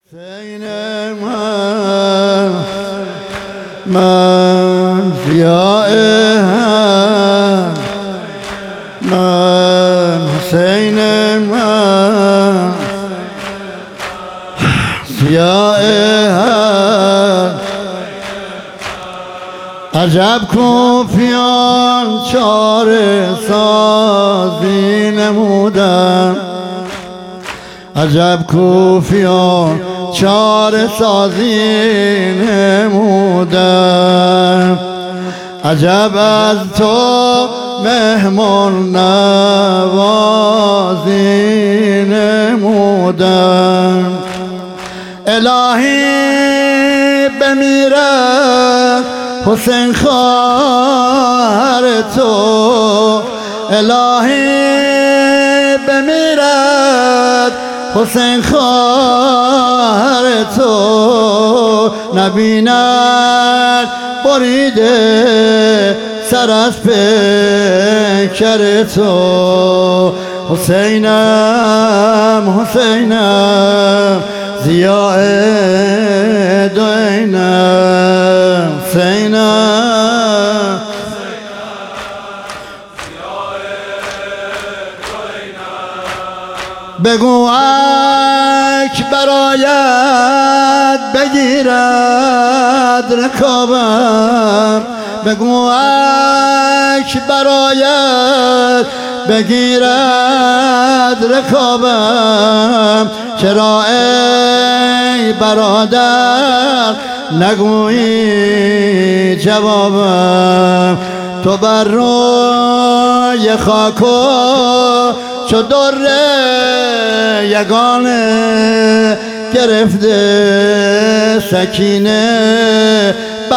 حسین من ضیاء من حسین من ضیاء عجب کوفیان چاره سازی نمودن، عجب کوفیان چاره سازی نمودن، عجب از تو مهمان نوازی نمودن. الهی بمیرد حسین خواهر تو، الهی بمیرد حسین خواهر تو، نبیند بریده سر از پیکر تو. حسینم حسینم ضیاء دو عینم، حسینم بگو اک برایت بگیرد رکابم، بگو اک برایت بگیرد رکابم، چرا ای برادر نگویی جوابم. تو بر روی خاکو چو در یگانه گرفته سکینه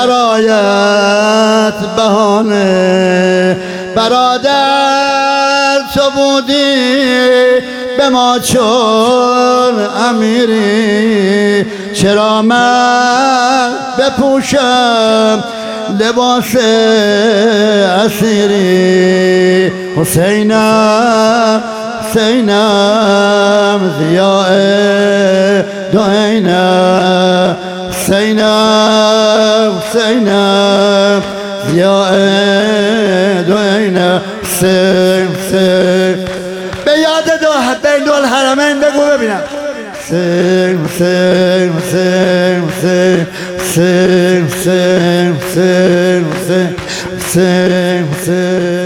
برایت بهانه. برادر تو بودی به ما چون امیری، چرا من بپوشم لباس اسیری. حسینم حسینم ضیاء دو عینم، حسینم حسینم ضیاء دو عینم. حسین حسین به یاد بین الحرمین بگو ببینم. حسین حسین حسین حسین حسین حسین حسین حسین حسین حسین